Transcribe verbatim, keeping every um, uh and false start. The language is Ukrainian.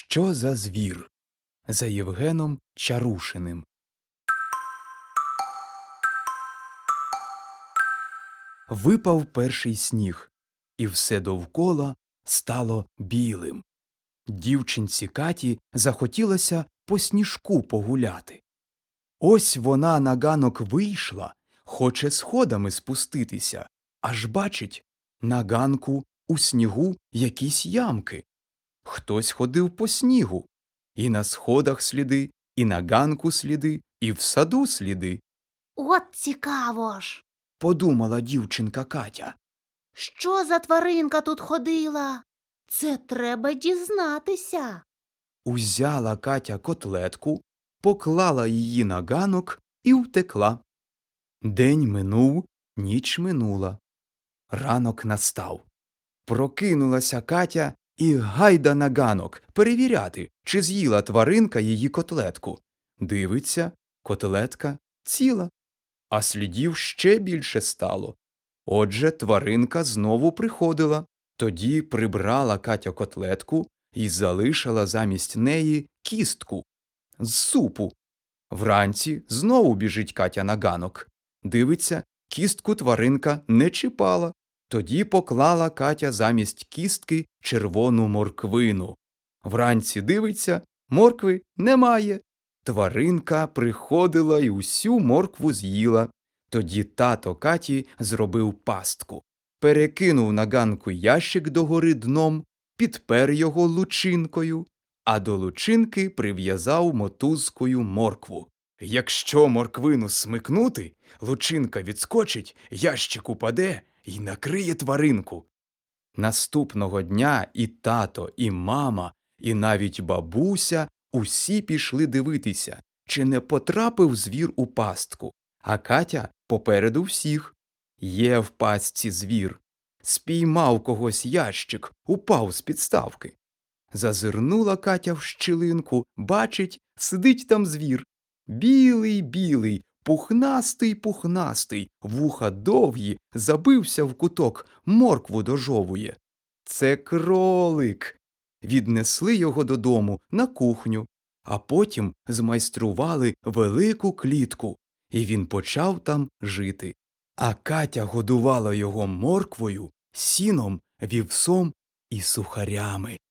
Що за звір? За Євгеном Чарушиним. Випав перший сніг, і все довкола стало білим. Дівчинці Каті захотілося по сніжку погуляти. Ось вона на ганок вийшла, хоче сходами спуститися, аж бачить, на ганку у снігу якісь ямки. Хтось ходив по снігу. І на сходах сліди, і на ганку сліди, і в саду сліди. От цікаво ж, Подумала дівчинка Катя. що за тваринка тут ходила? Це треба дізнатися. Узяла Катя котлетку, поклала її на ганок і втекла. День минув, ніч минула. Ранок настав. Прокинулася Катя і гайда на ганок перевіряти, чи з'їла тваринка її котлетку. Дивиться, котлетка ціла, а слідів ще більше стало. Отже, тваринка знову приходила. Тоді прибрала Катя котлетку і залишила замість неї кістку з супу. Вранці знову біжить Катя на ганок. Дивиться, кістку тваринка не чіпала. Тоді поклала Катя замість кістки червону морквину. Вранці дивиться, моркви немає. Тваринка приходила і усю моркву з'їла. Тоді тато Каті зробив пастку. Перекинув на ганку ящик догори дном, підпер його лучинкою, а до лучинки прив'язав мотузкою моркву. Якщо морквину смикнути, лучинка відскочить, ящик упаде і накриє тваринку. Наступного дня і тато, і мама, і навіть бабуся усі пішли дивитися, чи не потрапив звір у пастку. А Катя попереду всіх. Є в пастці звір. Спіймав когось ящик, упав з підставки. Зазирнула Катя в щілинку, бачить, сидить там звір. Білий-білий, пухнастий-пухнастий, вуха довгі, забився в куток, моркву дожовує. Це кролик. Віднесли його додому на кухню, а потім змайстрували велику клітку, і він почав там жити. А Катя годувала його морквою, сіном, вівсом і сухарями.